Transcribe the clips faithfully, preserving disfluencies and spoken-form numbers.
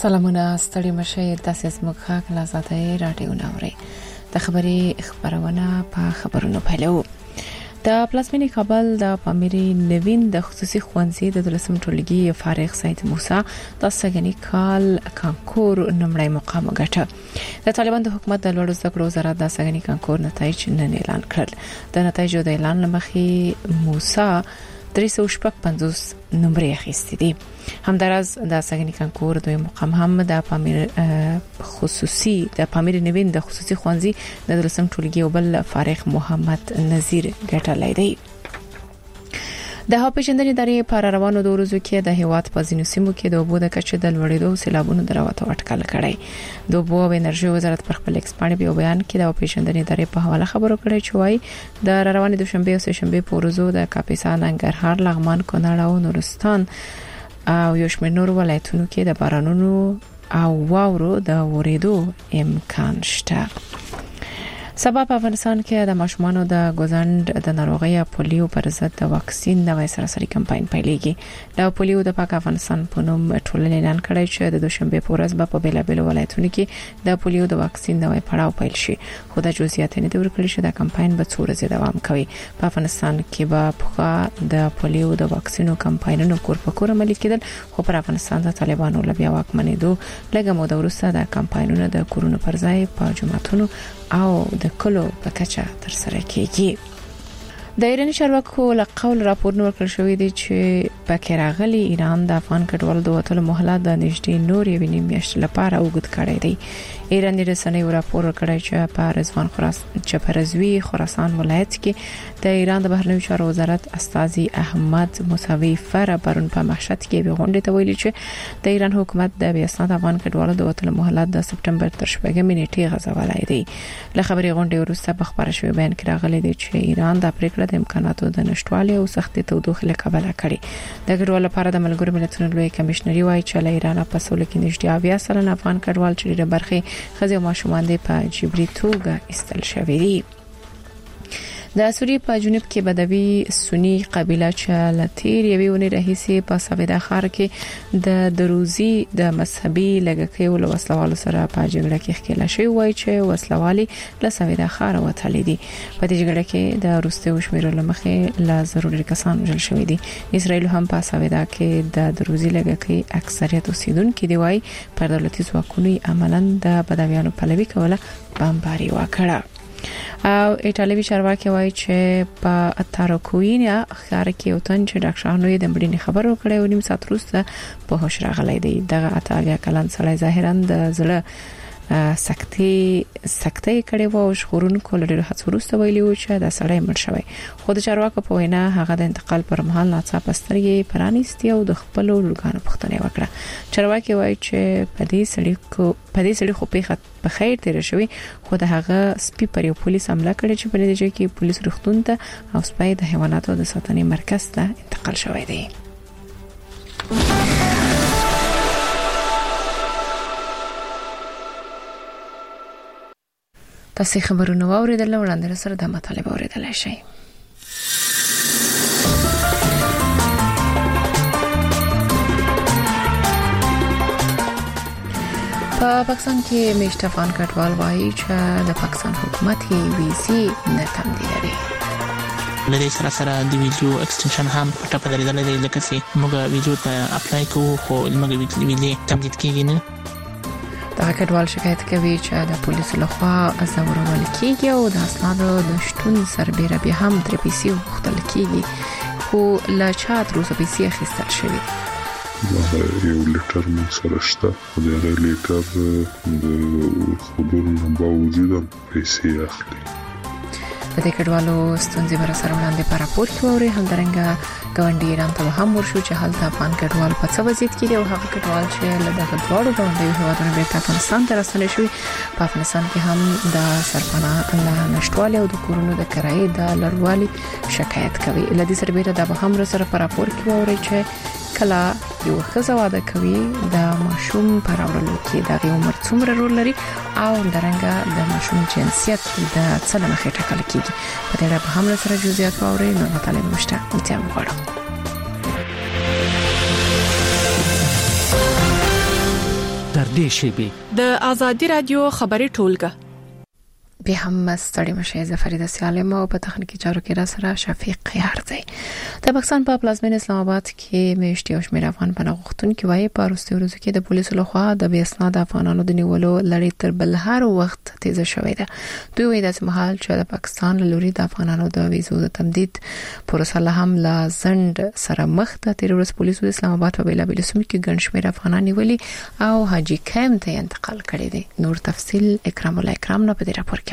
سلامونه ستړي مشه تاسو زموږ خاک لازاته راډیو ناوړي د خبري خبرونه په خبرونو پیلو د پلاسمینی کابل د پامیری نوین د خصوصي خوانزي د درسم ټولګي فارغ سید موسی د سګنی کال کانکور نمړی مقام غټه د طالبان د حکومت د لوړو زده کړو وزارت د سګنی کانکور نتایج نن اعلان کړل د نتایجو د اعلان لمخې موسی درې سوه شپږ پنځوس نمبرې اخیستې دي همدارس د سګنی کانکور دوی مقام هم د پامیر خصوصي د پامیر نوین د خصوصي خوانزي د درسم ټولګي او بل فارغ محمد نذیر ګټلای دی د هاپېژندنې ادارې پر روانو د ورځو کې د هیواد په ځینو سیمو کې د اوبو د کچې د لوړېدو سیلابونو دراوته اټکل کړي د اوبو او انرژي وزارت پر خپل ایکسپانډ په بیان کې د هاپېژندنې ادارې په حواله خبرو کړې چې وايي د روانې د شنبه او سه شنبه په ورځو د کاپیسا ننګرهار لغمان کونړ او نورستان او یو شمېر نور ولایتونو کې د بارانونو او واورو د ورېدو امکان شته سبا په افغانستان کې د ماشومانو د ګوزند د ناروغي پولیو پر ضد د واکسین نوې سراسري کمپاین پیلېږي د پولیو د پاک افغانستان په نوم ټولنې اعلان کړی چې د دوشنبه په ورځ په بیلابل ولایتونو کې د پولیو د واکسین نوې پړاو پیل شي خو د جزئیات نه دی ورکړل چې د کمپاین به څو ورځې دوام کوي په افغانستان کې به په د پولیو د واکسینو کمپاینونو کور په کور عملي کېدل خو پر افغانستان د طالبانو لبیا واکمنېدو لږه موده وروسته د کمپاینونو د کورونو پر ځای په جماعتونو او د کلو په کچه تر سره کیږي د ایران چارواکو له قول راپور نور کړ شوې دي چې پکې راغلي ایران د افغان کډوالو د وټلو مهلت د نږدې نور یو نیم میاشت لپاره وګد کړی دی ایران د رسنیو راپور کړی چې په رضوان خراسان چې په رضوی خراسان ولایت کې د ایران د بهرنیو چارو وزارت استاذي احمد موسوي فر پرون په مشهد کې به غونډه ته ویلي چې د ایران حکومت د بیاسناد افغان کډوالو د وټلو مهلت د سپټمبر تر شپږمې نیټې غځولای دی له خبري غونډې وروسته په خبره شوی بیان کې راغلي دی چې ایران د پریکړه د امکاناتو د نشټوالي او سختي تودوخه له کبله کړي د کډوالو لپاره د ملګرو ملتونو لوی کمشنري وايي چې له ایران په سول کې نږدې اویا سلنه افغان کډوال چې د برخي خزي او ماشومان د په جبري توګه استل شوی دي د سوریې په جنوب کې بدوي سنی قبيله چې لتیر یوې ونې رئیسي په سویدا ښار کې د دروزي د مذهبي لګکې ول وسلوالو سره په جګړه کې ښکېل شوی وای چې وسلوالي له سویدا ښار وتلې دي په دې جګړه کې د روسي وشمیرو لمخې لا ضروري کسان وژل شوی دي اسرائیل هم په سویدا کې د دروزي لګکې اکثریت اوسیدونکو دی وای پر دولتي ځواکونو عملاً د بدویانو پلوي کوله بمباري وکړه او ایټالوي چارواکي وایي چې په اتاروکوینیا ښار کې یو تن چې ډاکټرانو یې د مړینې خبر ورکړی و نیم ساعت وروسته په هوښ راغلی دی دغه اتاویا کلن سړی ظاهرا د زړه سکتي سکتي کړي وو او شخورونکو لري هڅه وروسته ویلي و چې دا سړی مړ شوی خو د چارواکو په وینا هغه د انتقال پر مهال ناڅاپه سترګې پرانیستي او د خپل لورګانو پوښتنه وکړه چارواکي وایي چې په دې سړي کو په دې سړي خو په په خیر تیر شوی خو د هغه سپي پر یو پولیس حمله کړې چې په نتیجه کې پولیس روغتون ته او سپي د حیواناتو د ساتنې مرکز ته انتقال شوی دی تاسو خبرونه واوریدل وړاندې سره د مطالبه اوریدل شي په پاکستان کې میشت افغان کډوال وایي چې د پاکستان حکومت یې ویزي نه تمدیدوي لدې سره سره د ویزو ایکستنشن هم پټه پدریدل دی لکه چې موږ ویزو ته اپلای کوو خو موږ ویزې تمدید کیږي نه دا کډوال شکایت کوي چې د پولیسو لخوا ازورول کیږي او د اسنادو د شتون سربېره به هم تر پیسې وختل کیږي خو لا چا تر پیسې اخیستل شوی یو لیټر مو سره شته د هغه لیټر د خبرونو باوجود پیسې اخلي د دې کډوالو ستونزې بر سره وړاندې په راپور کې ووري همدارنګه ګاونډي ایران ته هم ورشو چې هلته افغان کډوال په څه وضعیت کې دي او هغه کډوال چې له دغه ډوړو ګاونډي هیوادونو بیرته افغانستان ته راستنې شوي په افغانستان کې هم د سرپناه له نشټوالي او د کورونو د کرایې د لړوالي شکایت کوي لدې سربېره د به هم سره په راپور کې ووري چې کله یو ښځه واده کوي د ماشوم پر اورلو کې د عمر څومره رول لري او درنګه د ماشوم جنسیت د څه لمخې ټاکل کیږي په دې اړه هم سره جزئیات واوري نو مطالعه مشته متهم غواړم د نږدې شي. د آزادي رادیو خبري ټولګه به هم ستړي مشه ظفر د سالم او په تخنیکی چارو کې را سره شفیق یار دی. د پاکستان په پلازمین اسلام آباد کې میشتي او شمیر افغان پناهغښتون کې وایي په وروستي ورځو کې د پولیسو لخوا د بې اسناد افغانانو د نیولو لړۍ تر بل هر وخت تیز شوې ده. دوی وایي د مهال چې د پاکستان لوري د افغانانو د ویزو د تمدید پروسه له هم لا زند سره مخ ده. تیر ورځ پولیسو د اسلام آباد په بیلابیل سیمو کې ګڼ شمیر افغانان نیولي او حاجی کمپ ته انتقال کړي دي. نور تفصیل اکرام الله اکرام نه په دې راپور کې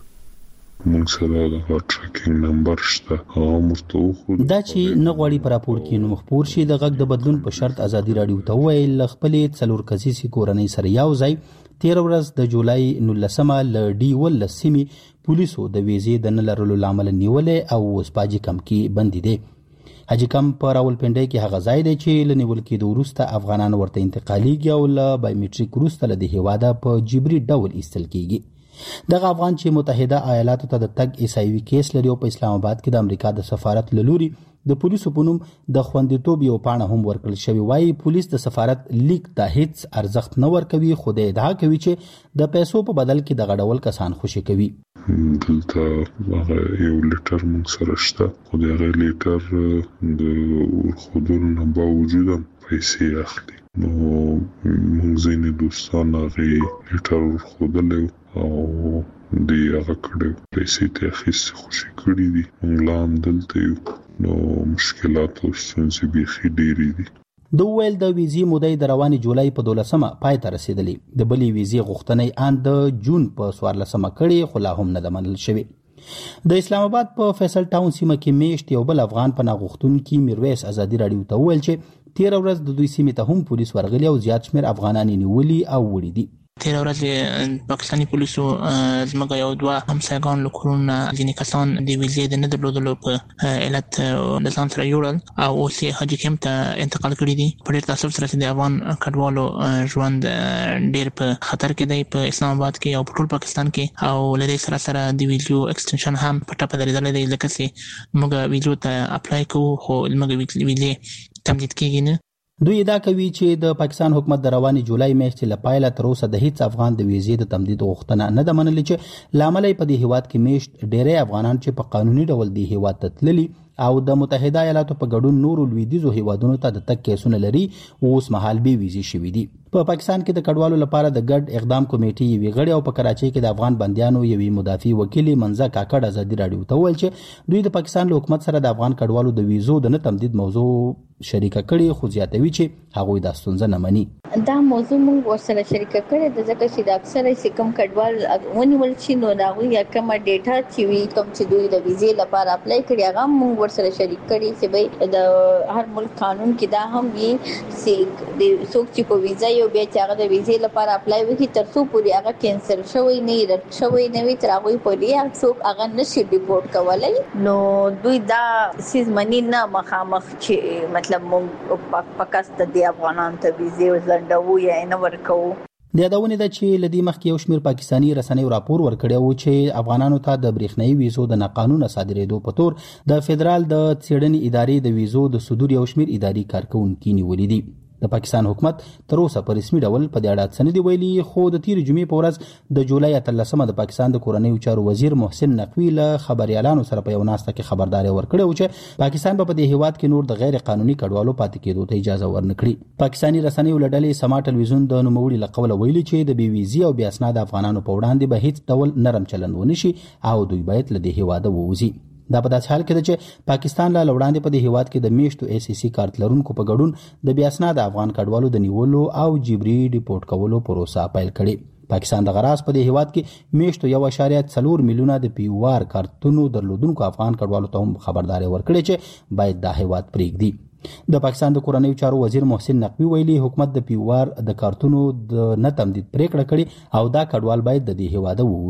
مونږ سره د ټریکینګ نمبر شته هغه مرته خو دا چې نه غواړي پر راپور کې نو مخبور شي د غږ د بدلون په شرط ازادي رادیو ته ویل خپلې څلور کسیسي کورنۍ سره یو ځای تیر ورځ د جولای نولسمه ل ډي ول سیمي پولیسو د ویزې د نه لرلو لامل نیولې او وسپاجي کم کې بندي دي. حاجی کم په راولپنډي کې هغه ځای دی چې لنیول کې د وروسته افغانان ورته انتقاليږي او ل بایومټریک وروسته له هیواده په جبري ډول ایستل کیږي. دغه افغان چې متحده ایالاتو ته د تګ ایسایوي کیس لري او په اسلام آباد کې د امریکا د سفارت لوري د پولیسو په نوم د خوندیتوب یو پاڼه هم ورکړل شوی. وایي پولیس د سفارت لیک ته هیڅ ارزښت نه ورکوي خو د ادعا کوي چې د پیسو په بدل کې د غډول کسان خوشي کوي. دلته هغه یو لیټر مونږ سره شته خو د هغه لیټر د خودونو نه باوجود پیسې اخلي. نو مونږ ځینې دوستان هغه لیټر ورخودلی او دی هغه کړی پیسې ته اخیستې خوشي کړي دي. مونږ لا هم دلته یو نو مشکلات او ستونزې بیخي ډېرې دي. د ویل د ویزې مودې د رواني جولای په دولسمه پای ته رسیدلې. د بلې ویزې غوښتنې ان د جون په څوارلسمه کړي خو لا هم نه ده منل شوې. د اسلام آباد په فیصل ټاون سیمه کې میشت یو بل افغان پناهغښتون کې میرویس ازادي رادیو ته ویل چې تیر ورځ د دوی سیمې ته هم پولیس ورغلي او زیات شمیر افغانان نیولي او وړي دي. تیر ورځ پاکستاني پولیسو زموږ یو دوه همسایګان له کورونه ځینې کسان د ویزې د نه درلودلو په علت د ځان سره یوړل او اوس یې حاجي کمپ ته انتقال کړي دي. په ډېر تاسف سره چې د افغان کډوالو ژوند ډېر په خطر کې دی په اسلام آباد کې او په ټول پاکستان کې او له دې سره سره د ویزو ایکسټنشن هم په ټاپه درېدلی دی لکه چې موږ ویزو ته اپلای کوو خو موږ ویزې تمدید کېږي نه. دوی ادعا کوي چې د پاکستان حکومت د رواني جولای میاشتې لپاره تر اوسه د هیڅ افغان د ویزې د تمدید غوښتنه نه ده منلې چې لامل په دې هیواد کې میشت ډېری افغانان چې په قانوني ډول د هیواد ته تللي او د متحده ایالاتو په ګډون نورو لویدیځو هیوادونو ته د تګ کیسونه لري اوس مهال به ویزې شوي دي. په پاکستان کې د کډوالو لپاره د ګډ اقدام کمیټې یوې غړي او په کراچۍ کې د افغان بندیانو یوې مدافع وکیل منځه کاکړ ازادي رادیو ته ویل چې دوی د پاکستان له حکومت سره د افغان کډوالو د ویزو د نه تمدید موضوع شریکه کړي خو زیاتوي چې هغوی دا ستونزه نه مني. دا موضوع موږ ورسره شریکه کړې د ځکه چې د اکثره سکم کډوال ونیول شي نو دا وی کومه ډیټا چې وی کوم چې دوی د ویزې لپاره اپلای کړي هغه موږ ورسره شریک کړي چې به د هر ملک قانون کې دا هم وی چې د څوک چې په ویزا یو بیا چې هغه د ویزې لپاره اپلای وکړي تر څو پورې هغه کینسل شوی نه رد شوی نه وي تر هغه پورې څوک هغه نشي ریپورت کولای. نو دوی دا سیس منی نه مخامخ چې مطلب موږ پاکستان د افغانان ته ویزې ځندو یا نه ورکو. د یادونه ده چې لدی مخکې یو شمیر پاکستانی رسنۍ راپور ورکړی و چې افغانانو ته د برېښنايي ویزو د ناقانونه صادرېدو په تور د فدرال د څېړنې ادارې د ویزو د صدور یو شمیر اداري کارکونکي نیولې دي. د پاکستان حکومت تر اوسه په رسمي ډول په دې اړه څه نه دی ویلي خو د تیر جمعې په ورځ د جولای اتلسمه د پاکستان د کورنیو چارو وزیر محسن نقوی له خبريالانو سره په یو ناسته کې خبرداري ورکړه چې پاکستان په دې هیواد کې نور د غیر قانوني کډوالو پاتې کېدو ته اجازه ورنکړي. پاکستانی رسنۍ ولډلې سما ټلویزیون د نوموړي لقول ویلي چې د بي ویزي او بیا اسناد افغانانو په وړاندې به هیڅ ډول نرم چلند ونشي او دوی باید له دې هیواده ووځي. دا په داسې حال کې ده چې پاکستان لا وړاندې په دې هیواد کې د میشتو ای سی سی کارت لرونکو په ګډون د بیا اسناد افغان کډوالو د نیولو او جبري ریپورت کولو پروسه پیل کړې. پاکستان د غراس په دې هیواد کې میشتو یو اشاریه څلور میلیونه د پیوار کارتونو درلودونکو افغان کډوالو ته هم خبرداري ورکړې چې باید دا هیواد پرېږدي. د پاکستان د کورنیو چارو وزیر محسن نقوی ویلي حکومت د پیوار د کارتونو د نه تمدید پریکړه کړې او دا کډوال باید د دې هیواد ووځي.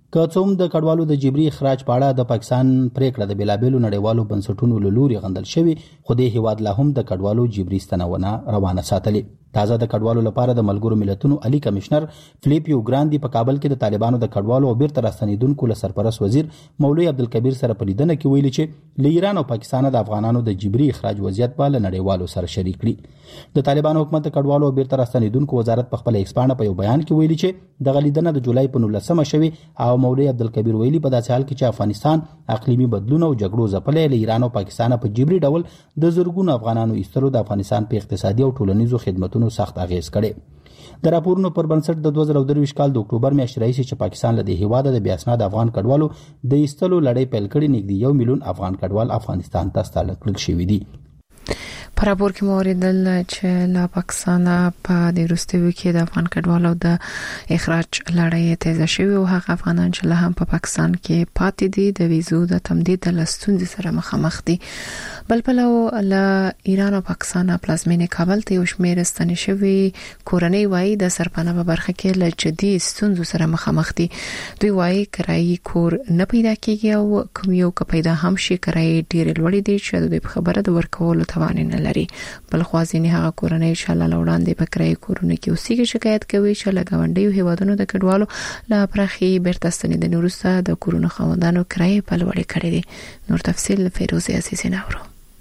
که څوم د کډوالو د جبري اخراج په اړه د پاکستان پریکړه د بلابلو نړیوالو بنسټونو له لوري غندل شوی، خو د هیواد لا هم د کډوالو جبري ستنونه روانه ساتلې. تازه د کډوالو لپاره د ملګرو ملتونو علي کمشنر فلیپیو ګراندي په کابل کې د طالبانو د کډوالو او بیرته راستنیدونکو له سرپرست وزیر مولوی عبدالکبیر سره په لیدنه کې ویلي چې له ایران او پاکستان د افغانانو د جبري اخراج وضعیت په نړیوالو سره شریک کړي. د طالبانو حکومت د کډوالو او بیرته راستنیدونکو وزارت په خپل ایکس پاڼه په یو بیان کې ویلي چې د غلیدنه د جولای په نولسمه شوی او مولوی عبدالکبیر ویلي په داسې حال کې چې افغانستان اقلیمي بدلون او جګړو ځپلې له ایران او پاکستان په جبري ډول د زرګونو افغانانو ایستلو د افغانستان په اقتصادي او ټولنیزو خدماتو سخت اغیز کړي. د راپورونو پر بنسټ د دوه زره درویشت کال د اکتوبر میاشتې راهیسې چې پاکستان له دې هیواده د بې اسناد افغان کډوالو د ایستلو لړۍ پیل کړې، نږدې یو میلیون افغان کډوال افغانستان ته ستانه کړل شوي دي. په راپور کې مو اوریدل چې لا پاکستان په د وروستیو کې د افغان کډوالو د اخراج لړۍ تیزه شوې او هغه افغانان چې له هم په پاکستان کې پاتې دي د ویزو د تمدید د ستونزې سره مخامخ دي. بل پلو له ایران او پاکستان پلازمینې کابل ته یو شمېر ستنې شوي کورنۍ وایي د سرپناه په برخه کې له جدي ستونزو سره مخامخ دي. دوی وایي کرایي کور نه پیدا کیږي او کوم یو که پیدا هم شي کرایي ډېرې لوړې دي چې د خبره د ورکولو توان نه لري. بل خوازینی هغه کورنۍ چې له وړاندې په کرایي کورونه کې اوسېږي شکایت کوي چې له ګاونډیو هیوادونو د کډوالو له پرخي بیرته ستنېدنې وروسته د کورونو خاوندانو کرایي په لوړې کړې دي. نور تفصیل فیروزه عزیزی نورو.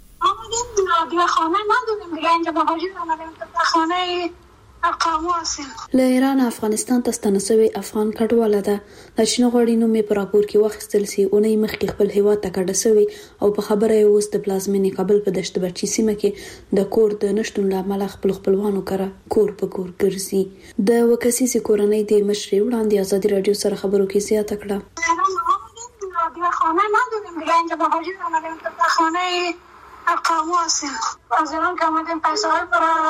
دیگه خانه نداریم دیگه اینجا با حاجی آمدیم خانه اقامه هستیم. له ایران افغانستان ته ستنه شوی افغان کډواله ده. د چین غوړي نوم په راپور کې واخیستل سي اونۍ مخکې خپل هیواد ته کډه شوی او په خبره یې اوس د پلازمینې کابل په دشت برچی سیمه کې د کور د نشټون لامل خپل خپلوانو کړه کور په کور ګرځي. د وکاسي کورنۍ د مشري وړاندې ازادي رادیو سره خبرو کې زیاته کړه. دیگه خانه نداریم دیگه اینجا با حاجی آمدیم خانه اقامه هستیم. از ایران که آمدیم پیسه های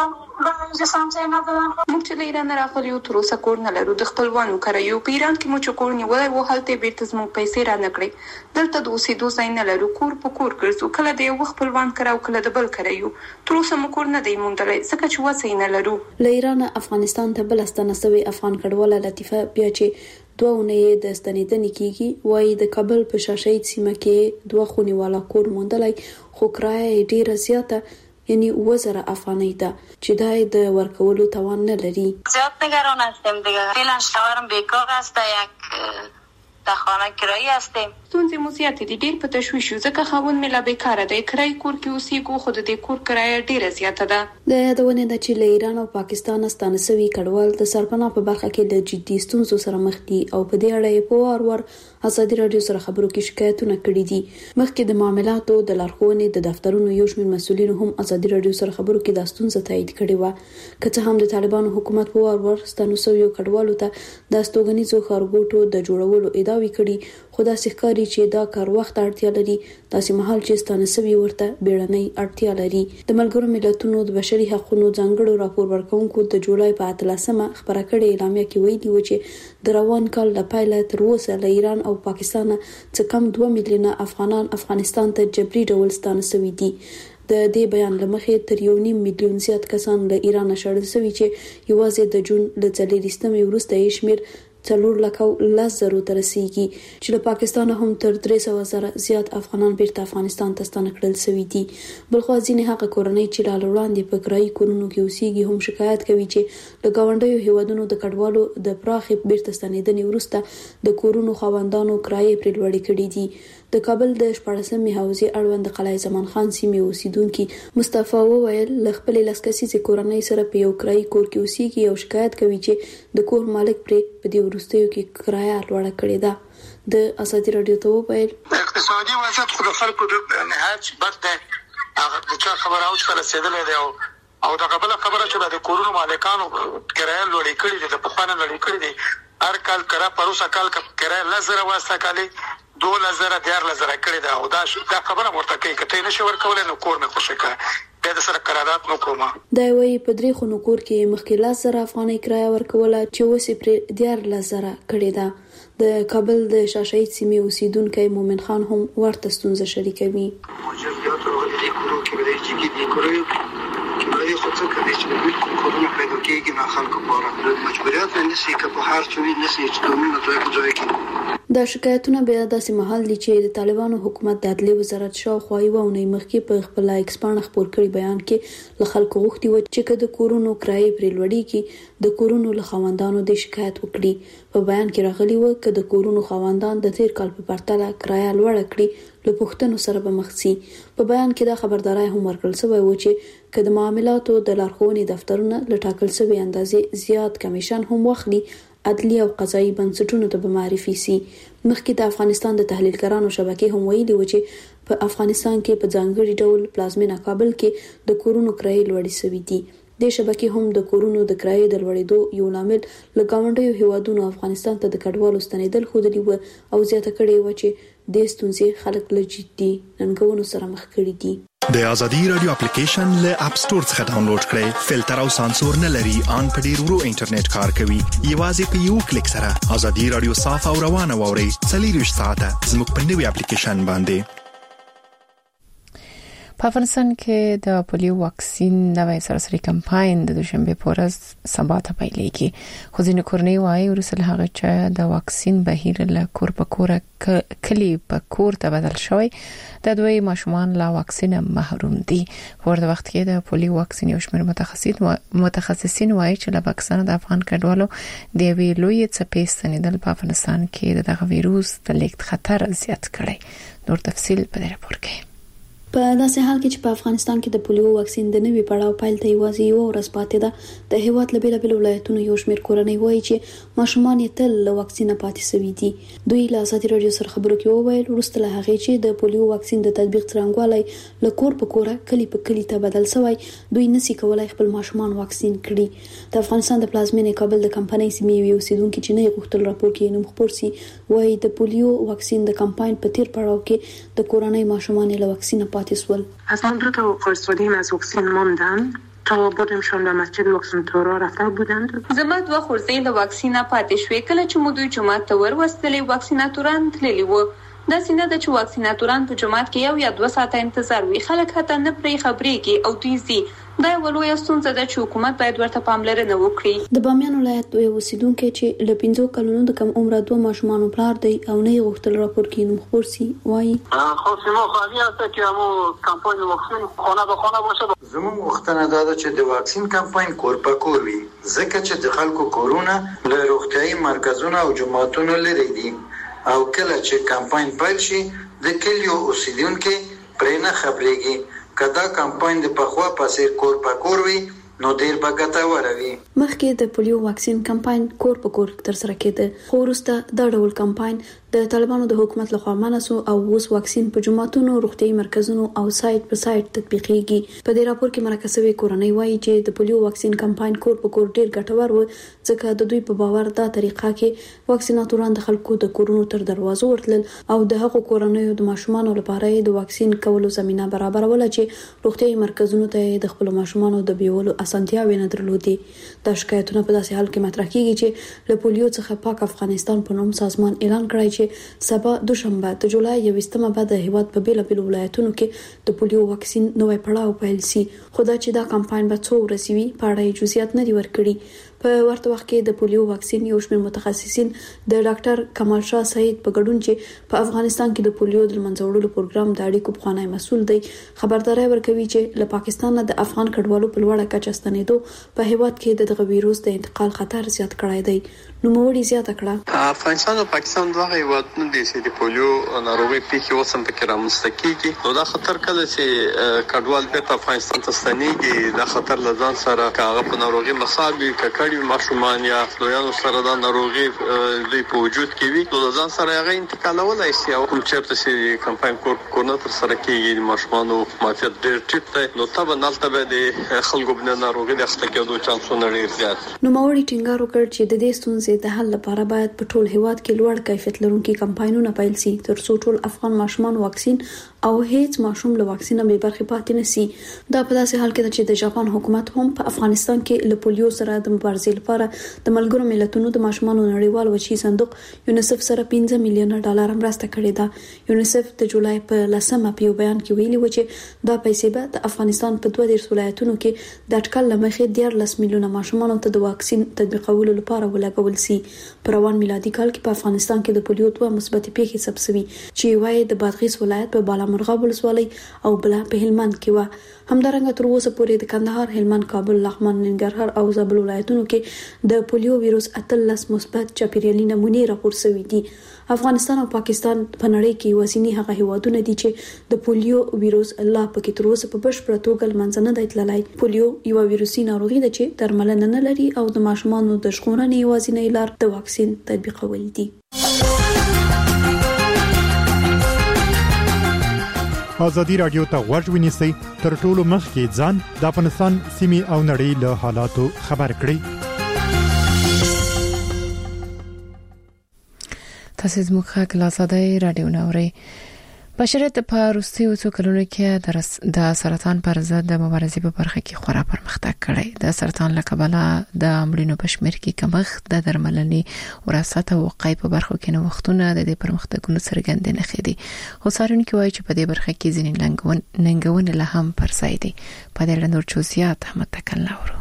برای جسامزه ندادن. موږ چې له ایران راغلی یو تر اوسه کور نه لرو، د خپلوانو کره یو په ایران کې مو چې کور نیولی و هلته بیرته زموږ پیسې را نه کړې. دلته د اوسېدو ځای نه لرو، کور په کور ګرځو، کله د یو خپلوان کره او کله د بل کره یو. تر اوسه مو کور نه دی موندلی ځکه چې وسه یې نه لرو. له ایران افغانستان ته بل ستنه شوی افغان کډواله لطیفه بیا چې دوه اونۍ د ستنېدنې کېږي وایي د کابل په شاشید سیمه کې دوه خونې والا کور موندلی خو کرایه یې ډېره زیاته یعنی وزره افغانۍ ده چې دا یې د ورکولو توان نه لري. زیاد نگران هستیم دیگه. فعلا شوهرم بیکار است، یک د خانه کرایي هستیم. ستونزې مو زیاتې دي، ډېر په تشویش یو ځکه خاوند مې لا بیکاره دی، کرایي کور کې اوسېږو خو د دې کور کرایه ډېره زیاته ده. د یادونې ده چې له ایران او پاکستان ستانه شوي کډوال د سرپناه په برخه کې له جدي ستونزو سره مخ دي او په دې اړه یې په وار وار ازادي رادیو سره خبرو کې شکایتونه کړي دي. مخکې د معاملاتو د لارښوونې د دفترونو یو شمېر مسؤلینو هم ازادي رادیو سره خبرو کې د ستونزه تایید کړې وه. که څه هم د طالبانو حکومت په وار وار ستانه شویو کډوالو ته د استوګنیزو ښارګوټو د جوړولو ادعاوې کړي، خو داسې ښکاري چې دا کار وخت اړتیا لري، داسې مهال چې ستانه شوي ورته بیړنۍ اړتیا لري. د ملګرو ملتونو د بشري حقوقو ځانګړو راپور ورکوونکو د جولای په اتلسمه خبره کړې اعلامیه کې ویلي و چې د روان کال له پیله تر اوسه له ایران او پاکستان څخه کم دوه میلیونه افغانان افغانستان ته جبري ډول ستانه شوي دي. د دې بیان لمخې تر یو نیم میلیون زیات کسان له ایران شړل شوي چې یوازې د جون له څلوېښتمې وروسته یې شمېر څلور لکه لس زرو ته رسیږي چې له پاکستان هم تر درې سوه زره زیات افغانان بیرته افغانستان ته ستانه کړل شوي دي. بلخوا ځینې هغه کورنۍ چې لا وړاندې په کرایي کورونو کې اوسېږي هم شکایت کوي چې له ګاونډیو هیوادونو د کډوالو د پراخې بیرته ستنېدنې وروسته د کورونو خاوندانو کرایې پرې لوړې کړي دي. د کابل د شپاړسمې حوزې اړوند د قلعه زمان خان سیمې اوسیدونکي مصطفی وویل له خپلې لس کسیزې کورنۍ سره په یو کرایي کور کې اوسېږي او شکایت کوي چې د کور مالک پرې په دې وروستیو کې کرایه لوړه کړې ده. د ازادي رادیو ته وویل اقتصادي وضعیت خو د خلکو د نهایت بد دی، هغه د چا خبره اوس ته رسېدلی دی او دغه بله خبره چې د کورونو مالکانو کرایه لوړې کړې دي، د پخوا نه لوړې کړې دي. هر کال کرا پروسه کال کرایه لس زره واسطه کالي دولس زره دیارلس زره کړې ده او دا دا خبره ورته کوي که ته یې نشې ورکولی نو کور مې خوشې کړه، بیا د سره قرارداد مو کومه. دا وایي په درې خونو کور کې مخکې لس زره افغانۍ کرایه ورکوله چې اوس یې پرې دیارلس زره کړې ده. د کابل د شاشید سیمې اوسیدونکی مومن خان هم ورته ستونزه شریکوي. موجودیات راغلي دې کورو کې به د جګې دې کورو کې خو څه کوي چې بالکل کورونه پیدا کېږي نه خلکو لپاره مجبوریت نه نشي که په هر څه وي نشي چې دومره ځای په ځای کې دا شکایتونه بیا داسې مهال دي چې د طالبانو حکومت د عدلیې وزارت شاوخوا یوه اونۍ مخکې په خپل ایکس پاڼه خپور کړي بیان کې له خلکو غوښتي و چې که د کورونو کرایې پرې لوړېږي د کورونو له خاوندانو د شکایت وکړي. په بیان کې راغلي و که د کورونو خاوندان د تیر کال په پرتله کرایه لوړه کړي له پوښتنو سره به مخ شي. په بیان کې دا خبرداری هم ورکړل شوی و چې که د معاملاتو د لارښوونې دفترونه له ټاکل شوي اندازې زیات کمیشن هم واخلي عدلی او قضایي بنسټونو ته به معرفي سي. مخکې د افغانستان د تحلیلګرانو شبکې هم ویلي و چې په افغانستان کې په ځانګړي ډول پلازمینه کابل کې د کورونو کرایې لوړې شوې دي. د شبکې هم د کورونو د کرایې د لوړېدو یو لامل له ګاونډیو هیوادونو افغانستان ته د کډوالو ستنېدل ښودلي و او زیاته کړې و چې د ستونزې خلک له جدي ننګونو سره مخ کړي دي. د ازادي رادیو اپلیکیشن له اپ سٹور څخه ډاونلوډ کړئ. فلټر او سانسور نه لري، ان په ډیر ورو انټرنیټ کار کوي. یوازې په یو کلیک سره ازادي رادیو صاف او روانه ووري. څلور ساعته زموږ په نوي اپلیکیشن باندې. په افغانستان کې د پولیو واکسین نوې سرسري کمپاین د دوشنبه په ورځ سبا ته پیلېږي. خو ځینې کورنۍ وايي ورسره هغه چې د واکسین بهیر له کور په کور کلی په کور ته بدل شوی د دوی ماشومان لا واکسین محروم دي. ورته وخت کې د پولیو واکسین یو شمېر متخصصین متخصصین وايي چې له پاکستان د افغان کډوالو د وی لوی څپې ستنیدل په افغانستان کې دغه وایروس د لیک خطر زیات کړي. نور تفصیل په دې راپور کې. په داسې حال کې چې په افغانستان کې د پولیو واکسین د نوي پړاو پیل ته یوازې یو ورځ پاتې ده، د هیواد له بیلابیلو ولایتونو یو شمېر کورنۍ وایي چې ماشومان یې تل له واکسینه پاتې شوي دي. دوی له ازادي رادیو سره خبرو کې وویل وروسته له هغې چې د پولیو واکسین د تطبیق څرنګوالی له کور په کوره کلی په کلی ته بدل شوی، دوی نشي کولای خپل ماشومان واکسین کړي. د افغانستان د پلازمینې کابل د کمپنۍ سیمې یو اوسیدونکي چې نه یې غوښتل راپور کې نوم خپور شي وایي د پولیو واکسین د کمپاین په تیر پړاو کې د کورنۍ ماشومان له واکسینه پاتې شول. من دو تا فرستادیم از واکسین ماندن تا بودمشان به مسجد واکسین تورا رفته بودند. زما دوه خورځې له واکسینه پاتې شوې. کله چې مو دوی جماعت ته ورسېدلې واکسیناتوران تللي وو. دا سینه د چې واکسیناتوران په جماعت کې یو یا دوه ساعته انتظار وي. خلک حتی نه پرې خبرېږي او دوی زی دا یو لوی ستونزه ده چې حکومت باید ورته پاملرنه وکړي. د بامیان ولایت یو اوسیدونکی چې له پنځو کلونو د کم عمره دوه ماشومانو پلار دی او نه یې غوښتل راپور کې نوم خپور شي وایي خو سیمه خالي است چې مو کمپاین واکسین خانه به خانه باشه. زموږ غوښتنه دا ده چې د واکسین کمپاین کور په کور وي، ځکه چې د خلکو کورونه له روغتیايي مرکزونو او جماعتونو لري دي او کله چې کمپاین پیل شي د کلیو اوسیدونکو پرې نه خبرېږي. کدا کمپاین د پخوا پسې کور په کور وي نو ډیر به ګټور وي. مخکې د پولیو واکسین کمپاین کور په کور تر سره کېده، خو وروسته دا ډول کمپاین د طالبانو د حکومت لخوا منسو او اوس واکسین په جماعتونو، روغتيایي مرکزونو او سایت په سایت تطبیقېږي. په دې راپور کې مرکزوي کورنۍ وایي چې د پولیو واکسین کمپاین کور په کور ډیر ګټور و، ځکه د دوی په باور دا طریقه کې واکسیناتوران د خلکو د کورونو تر دروازو ورتلل او د هغو کورنیو د ماشومانو لپاره د واکسین کولو زمينه برابرول چې روغتيایي مرکزونو ته د خپل ماشومانو د بیولو اسانتیاوې نه درلودې. دا شکایتونه په داسې حال کې مطرح کیږي چې له پولیو څخه پاک افغانستان په نوم سازمان اعلان کړی چې سبا دوشنبه د جولای یوویشتمه بعد د هیواد په بیلابیلو ولایتونو کې د پولیو واکسین نوې پړاو پیل شي. خو دا چې دا کمپاین به څو ورځې وي په اړه جزئیات نه دي ورکړي. په ورته وخت کې د پولیو واکسین یو شمېر متخصصین د ډاکټر کمال شاه سعید په ګډون چې په افغانستان کې د پولیو د منځ وړلو پروګرام د اړیکو پخوانی مسؤل دی خبرداري ورکوي چې له پاکستان د افغان کډوالو په لوړه کچه ستنېدو په هیواد کې دغه وایروس د انتقال خطر زیات کړی دی. نو موړي زیاته کړه افغانستان او پاکستان دوه هیوادونه دي چې د پولیو ناروغي پیښې وسم پکې رامنځته کیږي. نو دا خطر کله چې کډوال په افغانستان ته ستنېږي دا خطر لزان سره کاغه په ناروغي مصابي ککړی ماشومان یا لویانو سره دا ناروغي د په وجود کې وي. نو لزان سره هغه انتقالولای شي او کوم چیرته چې کمپاین کور کورنر تر سره کیږي ماشومانو مافیت ډېر ټیټ دی. نو تابه نالته به د خلکو بنه ناروغي د اخته کېدو چانسونه ډېر زیات. نو موړي ټینګار وکړ چې د دې ستونزې د حل لپاره باید په ټول هیواد کې لوړ کیفیت لرونکي کمپاینونه پیل شي تر څو ټول افغان ماشومان واکسین او هیڅ ماشوم له واکسین به برخه پاتې نشي. دا په داسې حال کې چې د جاپان حکومت هم په افغانستان کې له پولیو سره د مبارزې لپاره د ملګرو ملتونو د ماشومانو نړیوال وچی صندوق یونیسف سره پنځه میلیونه ډالر مرسته کړې ده. یونیسف د جولای په لسمه په بیان کې ویلي و چې دا پیسې به د افغانستان په دوه دیرش ولایتونو کې د اټکل لمخې دیارلس میلیونه ماشومانو ته د واکسین تطبیقولو لپاره ولګول شي. په روان میلادي کال کې په افغانستان کې د پولیو دوه مثبت پیښې ثبت شوي چې وايي د بادغیس ولایت په بالامرغاب ولسوالۍ او بل په هلمند کې و. همدارنګه تر اوسه پورې د کندهار، هلمند، کابل، لغمان، ننګرهار او زابل ولایتونو کې د پولیو ویروس اتلس مثبت چاپیریالي نمونې راپور شوي دي. افغانستان او پاکستان په نړۍ کې وسینی هغه هیوادونه دي چې د پولیو ویروس الله پکې تر اوسه په بشپړه توګه منځنه دی تللی. پولیو یو ویروسي ناروغي ده چې درملنه نه لري او د ماشومانو د ژغورنې یوازینی لار د واکسین تطبیقول دي. ازادي رادیو ته غوږ ونیسئ تر ټولو مخکې ځان د افغانستان سیمې او نړۍ له حالاتو خبر کړئ. تاسو زموږ خاک لاسادای رادیو نوري بشریت په وروستیو څو کلونو کې د سرطان پر ضد د مبارزې په برخه کې خورا پرمختګ کړی. د سرطان له کبله د مړینو په شمېر کې کمښت، د درملنې وراثت او وقایې په برخو کې نوښتونه د دې پرمختګونو څرګندې نښې دي. خو څارونکي وایي چې په دې برخه کې ځینې ننګونې لا هم پر ځای دي. په دې اړه نور جزئیات هم تکل نورو.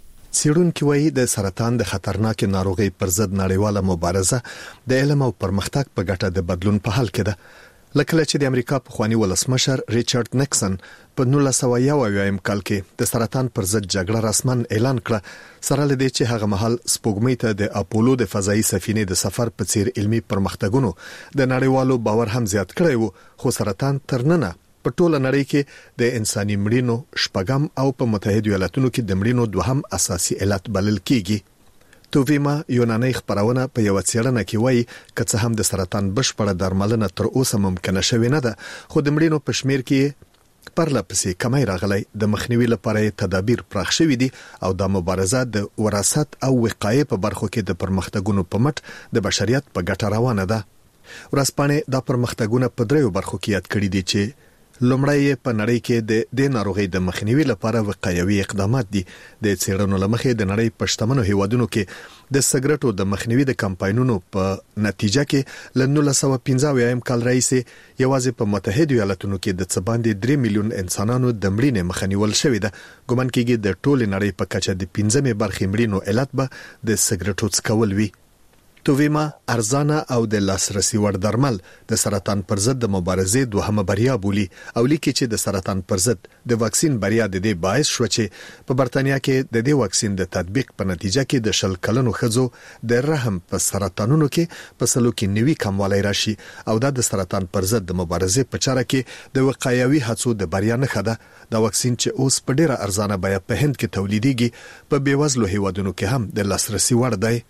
څېړونکي وایي د سرطان د خطرناک ناروغي پر ضد نړیواله مبارزه د علم او پرمختګ په ګټه د بدلون په حال کې ده. لکه چې د امریکا په خواني ولسمشر ریچارډ نیکسن په نولس سوه یو اویایم کال کې د سرطان پر ضد جګړه رسمن اعلان کړه، سره لدې چې هغه مهال سپوږمۍ ته د اپولو د فضایي سفینې د سفر په څیر علمي پرمختګونو د نړیوالو باور هم زیات کړی وو. خو سرطان ترننه په ټوله نړۍ کې د انساني مړینو شپږم او په متحده ایالاتونو کې د مړینو دوهم اساسي علت بلل کیږي. توویما یوناني خبرونه په یو څېړنه کې وایي چې هم د سرطان بشپړه درملنه تر اوسه ممکنه شوې نه ده، خو د مړینو په شمېر کې پرلپسې کمی راغلی. د مخنیوي لپاره تدابیر پراخ شوي دي او د مبارزه د وراثت او وقایې په برخو کې د پرمختګونو په مټ د بشریت په ګټه روانه ده. ورځپاڼې د پرمختګونو په دریو برخو کې یاد کړي دي چې لومړی په نړۍ کې د د ناروغي د مخنیوي لپاره وقایوي اقدامات دي. د څېړنو لمخې د نړۍ په شتمنو هیوادونو کې د سګرټو د مخنیوي د کمپاینونو په نتیجه کې ل نولس سوه پنځه اویا کال راځي یوازې په متحده ایالاتونو کې د څه باندې درې میلیون انسانانو د مړینې مخنیول شوې ده. ګومان کېږي د ټول نړۍ په کچه د پنځمې برخې مړینو علت به د سګرټو څکول وي. توویما ارزانه او د لاسرسي وړ درمل د سرطان پر ضد د مبارزې دوهمه بریا بولی او لیکي چې د سرطان پر ضد د واکسین بریا د دې باعث شو چې په برتانیا کې د دې واکسین د تطبیق په نتیجه کې د شل کلنو ښځو د رحم په سرطانونو کې په سلو کې نوي کموالی راشي او د سرطان پر ضد د مبارزې په چاره کې د وقایوي هڅو د بریا نښه ده. د واکسین چې اوس په ډیره ارزانه بیه په هند کې تولیدېږي په بیوزلو هیوادونو کې هم د لاسرسي وړ دی.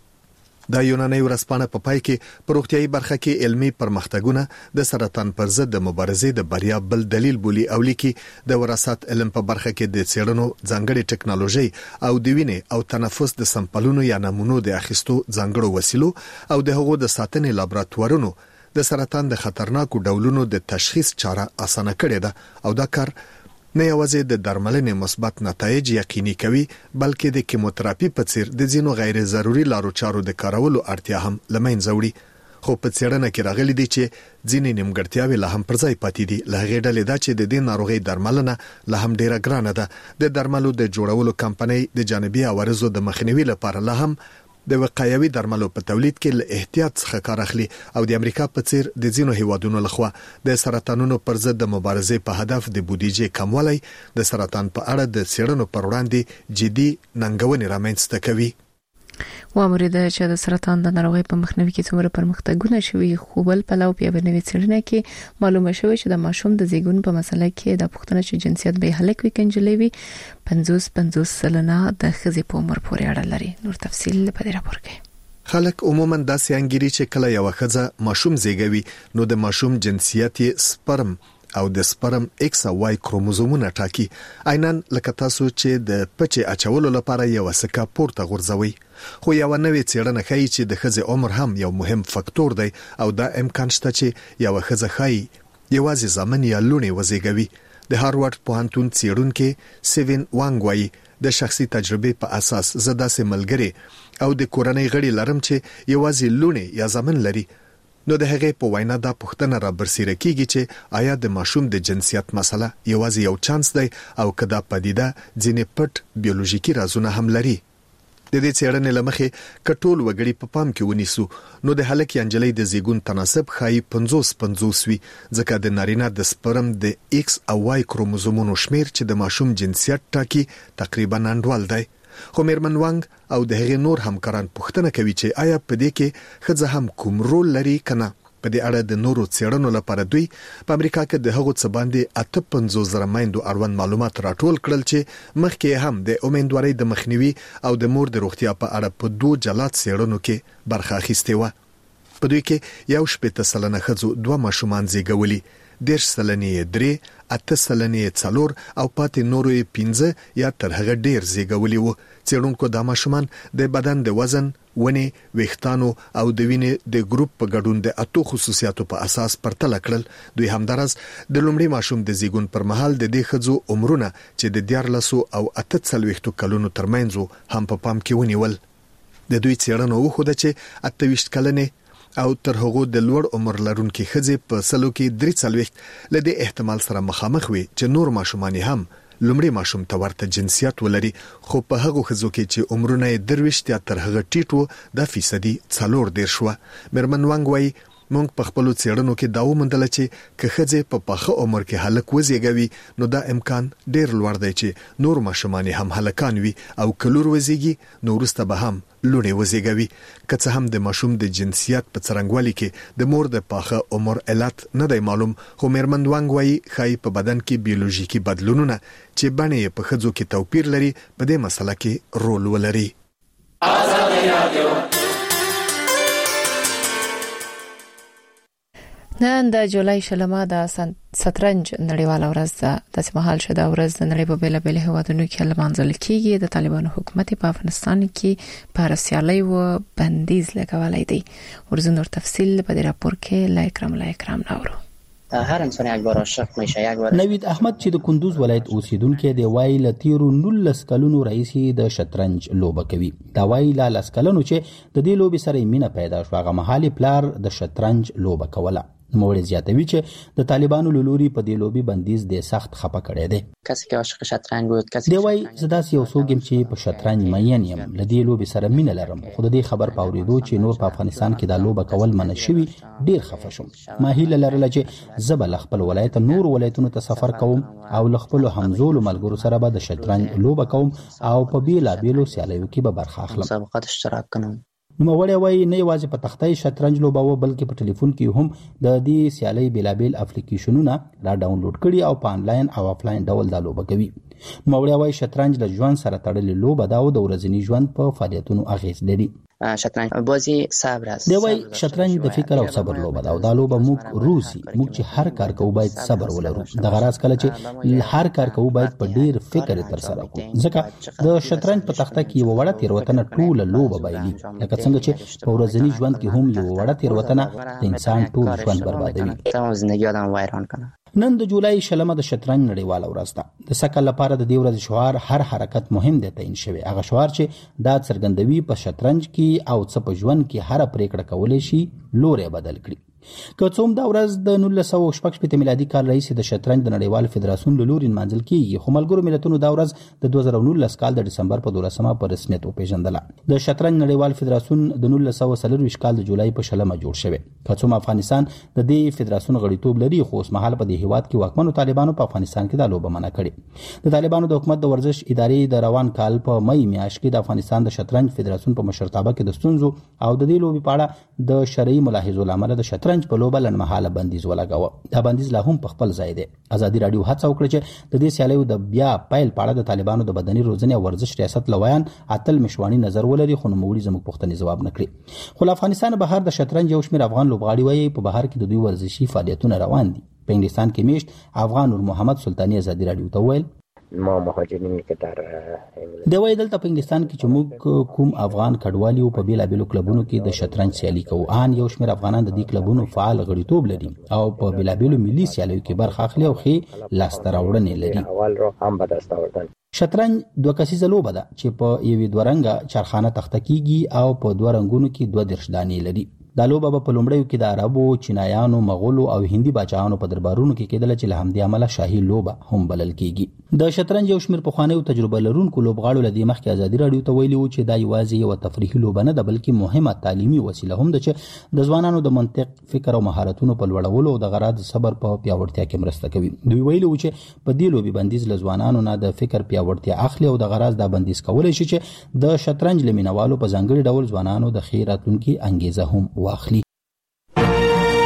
د یوناني ورځپاڼه په پای کې په روغتيایي برخه کې علمي پرمختګونه د سرطان پر ضد د مبارزې د بریا بل دلیل بولی او لیکي د وراثت علم په برخه کې د څېړنو ځانګړي ټکنالوژي او د وینې او تنفس د سمپلونو یا نمونو د اخیستو ځانګړو وسیلو او د هغو د ساتنې لابراتوارونو د سرطان د خطرناکو ډولونو د تشخیص چاره اسانه کړې ده او دا کار نه یوازې د درملنې مثبت نتایج یقیني کوي بلکې د کیموتراپي په څیر د ځینو غیر ضروري لارو چارو د کارولو اړتیا هم لمنځه وړي. خو په څېړنه کې راغلي دي چې ځینې نیمګړتیاوې لا هم پر ځای پاتې دي. له هغې ډلې دا چې د دې ناروغۍ درملنه لا هم ډیره ګرانه ده. د درملو د جوړولو کمپنۍ د جانبي عوارضو د مخنیوي لپاره لا هم د وقایوي درملو په تولید کې له احتیاط څخه کار اخلي او د امریکا په څیر د ځینو هیوادونو لخوا د سرطانونو پر ضد د مبارزې په هدف د بودیجې کموالی د سرطان په اړه د څېړنو پر وړاندې جدي ننګونې رامنځته کوي. وامرید چې د سرطان د ناروغۍ په مخنیوي کې څومره پرمختګونه شوي، خو بل پلو په بنوي څېړنه کې معلومه شوه چې د ماشوم د زیږون په مسله کې د پښتنه چې جنسیت به هلک وي کنجلې وي پنځوس پنځوس سلنه د ښځې په عمر پورې اړه لري. نور تفصیل په دې راپور کې. خلک عموما داسې انګیري چې کله یو ښځه ماشوم زیږوي نو د ماشوم جنسیت سپرم او د سپرم ایکس او واي کروموزومونه ټاکي. عیناً لکه تاسو چې د پچې اچولو لپاره یو سکه پورته غورځوي. خو یو نوې څېړنه ښیي چې د ښځې عمر هم یو مهم فاکتور دی او دا امکان شته چې یو ښځه ښایي یوازې ځامن یا لوڼې وزېږوي. د هاروارد پوهنتون څېړونکي سیوین وانګ وایي د شخصي تجربې په اساس زه داسې ملګري او د کورنۍ غړي لرم چې یوازې لوڼې یا ځامن لري. نو د هغې په وینا دا پوښتنه را برسېره کیږي چې آیا د ماشوم د جنسیت مسله یوازې یو چانس دی او که دا پدیده ځینې پټ بیولوژیکي رازونه هم لري. د دې څېړنې له مخې که ټول وګړي په پام کې ونیسو نو د هلک یا نجلۍ د زیږون تناسب ښایي پنځوس پنځوس وي، ځکه د نارینه د سپرم د ایکس او وای کروموزومونو شمیر چې د ماشوم جنسیت ټاکي تقریبا انډول دی. خو میرمن وانګ او د هغې نور همکاران پوښتنه کوي چې آیا په دې کې ښځه هم کوم رول لري که نه. په دې اړه د نورو څېړنو لپاره دوی په امریکا کې د هغو څه باندې اته پنځوس زره میندو اړوند معلومات راټول کړل چې مخکې هم د امیندوارۍ د مخنیوي او د مور د روغتیا په اړه په دوه جلا څېړنو کې برخه اخیستې وه. په دوی کې یو شپېته سلنه ښځو دوه ماشومان زیږولي، دېرش سلنې درې، اته سلنې څلور او پاتې نورو یې پنځه یا تر هغه ډېر زیږولي وو. څېړونکو دا ماشومان د بدن د وزن، ونې، ویښتانو او د وینې د ګروپ په ګډون د اتو خصوصیاتو په اساس پرتله کړل. دوی همدارس د لومړي ماشوم د زیږون پر مهال د دې ښځو عمرونه چې د دیارلسو او اته څلوېښتو کلونو ترمنځ هم په پام کې ونیول. د دوی څېړنه وښوده چې اته ویشت کلنې او تر هغو د لوړ عمر لرونکي ښځې په سلو کې درې څلوېښت له دې احتمال سره مخامخ وي چې نور ماشومان هم لومړي ماشوم ته ورته جنسیت ولري. خو په هغو ښځو کې چې عمرونه یې درویشت یا تر هغه ټیټ وو دا فیصدي څلور دېرش وه. میرمن وانګ وایي موږ په خپلو څېړنو کې دا وموندله چې که ښځې په پاخه عمر کې هلک وزېږوي نو دا امکان ډېر لوړ دی چې نور ماشومان هم هلکان وي او که لور وزېږي نو وروسته به هم لوڼې وزېږوي. که څه هم د ماشوم د جنسیت په څرنګوالي کې د مور د پاخه عمر علت نه دی معلوم، خو میرمن وانګ وایي ښایي په بدن کې بیولوژیکي بدلونونه چې بڼې یې په ښځو کې توپیر لري په دې مسله کې رول ولري. نن د جولای شلمه د شطرنج نړیواله ورځ ده. داسې مهال چې دا ورځ د نړۍ په بیلابیلو هیوادونو کې لمانځل کیږي. د طالبانو حکومت په افغانستان کې پر سیالي و بندیز لګولای دی. ورزن نور تفصیل په دې راپور کې لا اکرام لا اکرام نورو. هر انسان یک بار عاشق میشه. یک بار نوید احمد چې د کندوز ولایت اوسیدونکو دی وایي لتیرو نولس کلونو رئیس د شطرنج لوبه کوي. دا وایي لا لس کلونو چې د دې لوبې سره مینه پیدا شو هغه مهال پلار د شطرنج لوبه کوله. نوموړی زیاتوي چې د طالبانو له لوري په دې لوبي بندیز د سخت خپه کړی دی. کسی که عاشق شطرنج بود کسی دی وایي زه داسې یو څوک یم چې په شطرنج مین یم، له دې لوبې سره مینه لرم، خو د دې خبر په اورېدو چې نور په افغانستان کې دا لوبه کول منع شوي ډیر خفه شوم. ما هیله لرله چې زه به له خپل ولایت نور ولایتونو ته سفر کوم او له خپلو همزولو ملګرو سره به د شطرنج لوبه کوم او په بیلابیلو سیالیو کې به برخه اخلم. مسابقات اشتراک کنم. نوموړی وایي نه یوازې په تختای شطرنج لوباوه بلکې په ټلیفون کې هم د دې سیالۍ بیلابیل اپلیکیشنونه را ډاونلوډ کړي او په آنلاین او آفلاین ډول دا لوبه کوي. نوموړی وایي شطرنج له ژوند سره تړلې لوبه ده او د ورځني ژوند په فعالیتونو اغیز لري. شطرنج بازی صبر است. دی وایي شطرنج د فکر او صبر لوبه ده او دا لوبه موږ روسي موږ چې هر کار کوو باید صبر ولرو. د غراض کله چې هر کار کوو باید په ډیر فکر تر سره کوو ځکه د شطرنج په تخته کې یو وړه تیروتنه ټوله لوبه بایلي، لکه څنګه چې په ورځني ژوند کې هم یو وړه تیروتنه د انسان ټول ژوند بربادوي. تمام زندگی آدم ویران کنه. نن د جولای شلمه د شطرنج نړیواله ورځ ده. د سکل لپاره د دې ورځې شعار هر حرکت مهم دی تعین شوی. هغه شعار چې دا څرګندوي په شطرنج کې او څه په ژوند کې هر پریکړه کولای شي لوري بدل کړي. که څوم دا ورځ د نولس سوه شپږ شپېته میلادي کال رئیس د شطرنج د نړیوال فدراسیون له لوري نمانځل کیږي، خو ملګرو ملتونو دا ورځ د دوه زره نولس کال د ډسمبر په دولسمه په رسمیت وپیژندله. د شطرنج نړیوال فدراسیون د نولس سوه څلرویشت کال د جولای په شلمه جوړ شوی. که څوم افغانستان د دې فدراسیون غړیتوب لري خو اوس مهال په دې هیواد کې واکمنو طالبانو په افغانستان کې دا لوبه منع کړې. د طالبانو د حکومت د ورزش ادارې د روان کال په مئی میاشت کې د افغانستان د شطرنج فدراسیون په مشرتابه کې د ستونزو او د دې لوبې په اړه د شرعي ملاحظو لامل د شطرنج په لوبه لنډمهاله بندیز ولګاوه. دا بندیز لا هم په خپل ځای دی. ازادي رادیو هڅه وکړه چې د دې سیالیو د بیا پیل په اړه د طالبانو د بدني روزنې او ورزش ریاست لویان اتل مشوانی نظر ولري، خو نوموړي زموږ پوښتنې ځواب نه کړي. خو افغانستان بهر د شطرنج یو شمېر افغان لوبغاړي وایي په بهر کې د دوی ورزشي فعالیتونه روان دي. په انګلستان کې میشت افغان نور محمد سلطانی ازادي رادیو ته ویل ما مهاجرین که در د وای دلته په انګلستان کې چې موږ کوم افغان کډوالي په بیلابېلو کلبونو کې د شطرنج سیالي کوو ان یو شمېر افغانان د دې کلبونو فعال غړیتوب لري او په بیلابېلو ملي سیالیو کې برخه اخلي او خې لاسته راوړنې لري. اول رو هم به دست آوردن. شطرنج دوه کسیزه لوبه ده چې په یوې دوه رنګه چرخانه تخته کیږي او په دوه رنګونو کې دوه دیرش دانې لري. دا لوبه په لومړیو کې د عربو، چینایانو، مغولو او هندي بچایانو په دربارونو کې کېدله چې له همدې امله شاهي لوبه هم بلل کیږي. د شطرنج یو شمېر پخوانیو تجربه لرونکو لوبغاړو له دې مخکې ازادي راډیو ته ویلي وو چې دا یوازې یوه تفریحي لوبه نه ده بلکې مهمه تعلیمي وسیله هم ده چې د ځوانانو د منطق، فکر او مهارتونو په لوړولو او د غرض صبر په پیاوړتیا کې مرسته کوي. دوی ویلي وو چې په دې لوبې بندیز له ځوانانو نه د فکر پیاوړتیا اخلي او د غرض دا بندیز کولی شي چې د شطرنج له مینوالو په ځانګړي ډول ځوانانو د ښې راتلونکي انګیزه هم واخلي.